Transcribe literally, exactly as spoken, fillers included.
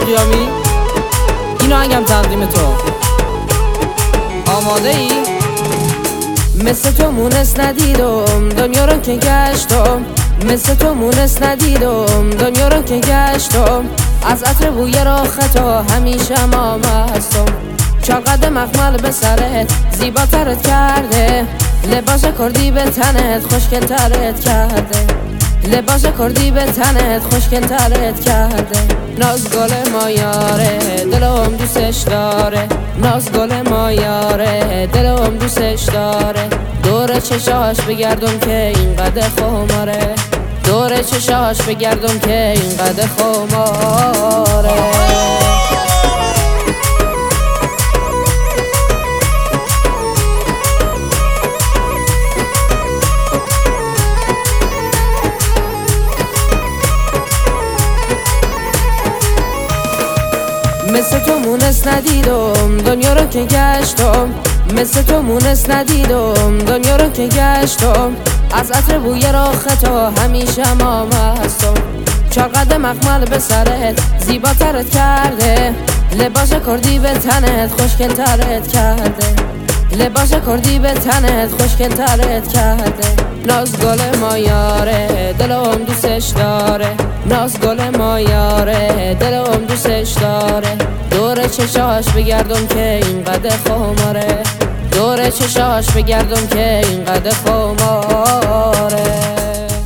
قیامی اینو هنگم تقدیم تو. آماده ای؟ مثل تو مونس ندیدم دنیا رو که گشتم، مثل تو مونس ندیدم دنیا رو که گشتم. از عطر بوی راه خطا همیشه ما هستم. چقدر مخمل به سرت زیباترت کرده، لباس کردی به تنت خوشگل ترت کرده، لباس کردی به تنت خوشگل ترت کرده. ناز گل ما یاره دلم دوستش داره، ناز گل ما یاره دلم دوستش داره. دور چشاش بگردم که اینقدر خماره، دور چشاش بگردم که اینقدر خماره. مثل تو مونس ندیدم دنیا رو که گشتم، مثل تو مونس ندیدم دنیا رو که گشتم. از عطر بوی راه خطا همیشه ما هستم. چقدر مخمل به سرت زیباترت کرده، لباس کردی به تنت خوشگل ترت کرده، لباس کردی به تنت خوشگل ترت کرده. ناز گل ما یاره دلم دوستش داره، ناز گل ما یاره دلم دوستش داره. دور چشاش بگردم که اینقدر خماره، دور چشاش بگردم که اینقدر خماره.